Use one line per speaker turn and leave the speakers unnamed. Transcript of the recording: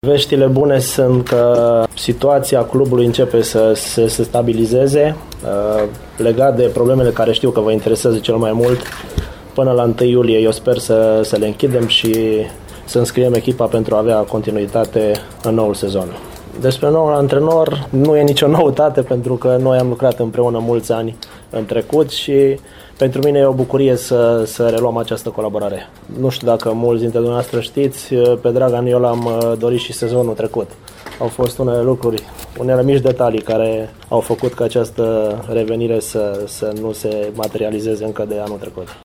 Veștile bune sunt că situația clubului începe să se stabilizeze. Legat de problemele care știu că vă interesează cel mai mult, până la 1 iulie eu sper să le închidem și să înscriem echipa pentru a avea continuitate în noul sezon. Despre noul antrenor nu e nicio noutate, pentru că noi am lucrat împreună mulți ani în trecut și pentru mine e o bucurie să reluăm această colaborare. Nu știu dacă mulți dintre dumneavoastră știți, pe Dragan eu l-am dorit și sezonul trecut. Au fost unele lucruri, unele mici detalii care au făcut ca această revenire să nu se materializeze încă de anul trecut.